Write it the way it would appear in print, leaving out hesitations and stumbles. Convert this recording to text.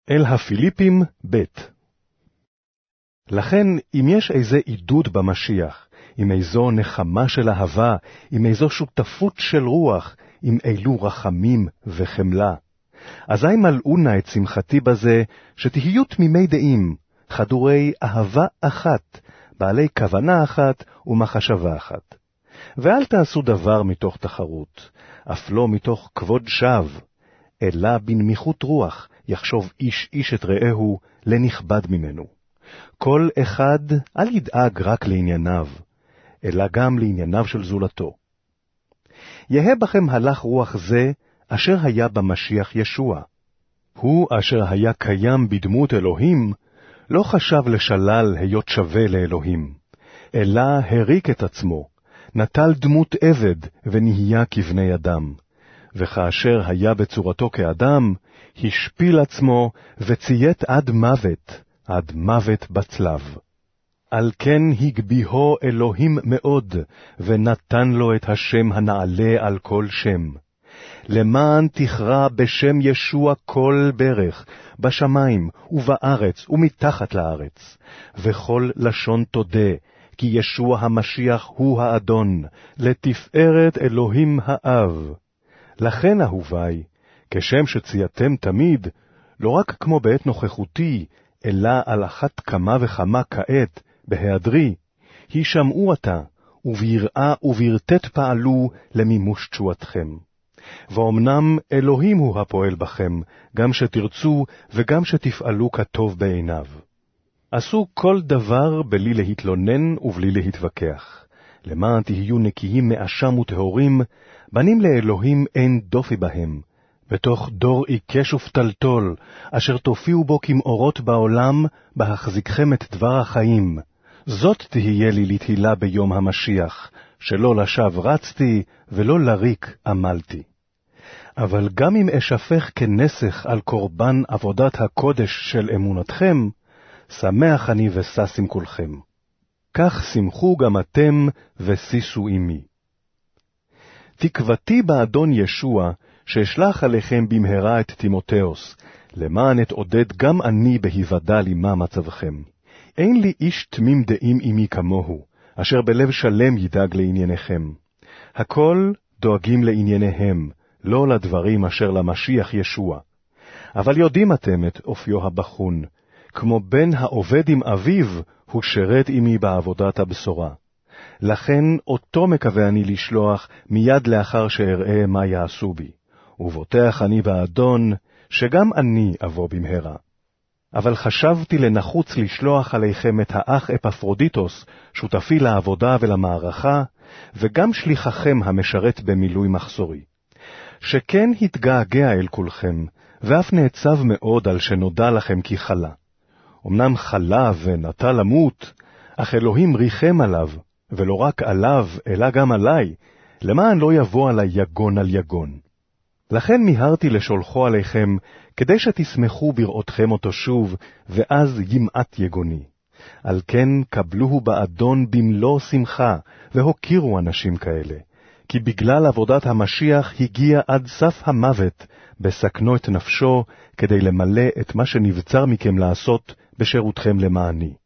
אל הפיליפים ב'. לכן, אם יש איזה עידוד במשיח, עם איזו נחמה של אהבה, עם איזו שותפות של רוח, עם אילו רחמים וחמלה, אזי מלאו נא את שמחתי בזה, שתהיו תמימי דעים, חדורי אהבה אחת, בעלי כוונה אחת ומחשבה אחת. ואל תעשו דבר מתוך תחרות, אף לא מתוך כבוד שווא, אלא בנמיכות רוח יחשוב איש איש את רעהו לנכבד ממנו. כל אחד אל ידאג רק לענייניו, אלא גם לענייניו של זולתו. יהא בכם הלך רוח זה, אשר היה במשיח ישוע. הוא אשר היה קיים בדמות אלוהים, לא חשב לשלל היות שווה לאלוהים, אלא הריק את עצמו, נטל דמות עבד ונהיה כבני אדם, וכאשר היה בצורתו כאדם, השפיל עצמו וציית עד מוות בצלב. על כן הגביהו אלוהים מאוד, ונתן לו את השם הנעלה על כל שם. למען תכרע בשם ישוע כל ברך, בשמיים ובארץ ומתחת לארץ, וכל לשון תודה, כי ישוע המשיח הוא האדון, לתפארת אלוהים האב. לכן אהובי, כשם שצייתם תמיד, לא רק כמו בעת נוכחותי, אלא על אחת כמה וכמה כעת, בהיעדרי, הישמעו עתה, וביראה וברטט פעלו למימוש תשועתכם. ואומנם אלוהים הוא הפועל בכם, גם שתרצו וגם שתפעלו כטוב בעיניו. עשו כל דבר בלי להתלונן ובלי להתווכח, למען תהיו נקיים מאשם וטהורים, בנים לאלוהים אין דופי בהם, בתוך דור עיקש ופתלתול, אשר תופיעו בו כמאורות בעולם, בהחזיקכם את דבר החיים. זאת תהיה לי לתהילה ביום המשיח, שלא לשווא רצתי ולא לריק עמלתי. אבל גם אם אשפך כנסך על קורבן עבודת הקודש של אמונתכם, שמח אני ושש עם כולכם. כך שמחו גם אתם ושישו עמי. תקוותי באדון ישוע, שאשלח עליכם במהרה את תימותאוס, למען אתעודד גם אני בהיוודע לי מה מצבכם. אין לי איש תמים דעים עמי כמוהו, אשר בלב שלם ידאג לענייניכם. הכל דואגים לענייניהם, לא לדברים אשר למשיח ישוע. אבל יודעים אתם את אופיו הבחון, כמו בן העובד עם אביו, הוא שרת עמי בעבודת הבשורה. לכן אותו מקווה אני לשלוח מיד לאחר שאראה מה יעשו בי. ובוטח אני באדון, שגם אני אבוא במהרה. אבל חשבתי לנחוץ לשלוח עליכם את האח אפפרודיטוס, שותפי לעבודה ולמערכה, וגם שליחכם המשרת במילוי מחסורי. שכן התגעגע אל כולכם, ואף נעצב מאוד על שנודע לכם כי חלה. אמנם חלה ונטה למות, אך אלוהים ריחם עליו, ולא רק עליו, אלא גם עלי, למען לא יבוא עלי יגון על יגון. לכן מיהרתי לשולחו עליכם, כדי שתשמחו בראותכם אותו שוב, ואז ימעט יגוני. על כן קבלוהו באדון במלוא שמחה, והוקירו אנשים כאלה. כי בגלל עבודת המשיח הגיע עד סף המוות, בסכנו את נפשו, כדי למלא את מה שנבצר מכם לעשות בשירותכם למעני.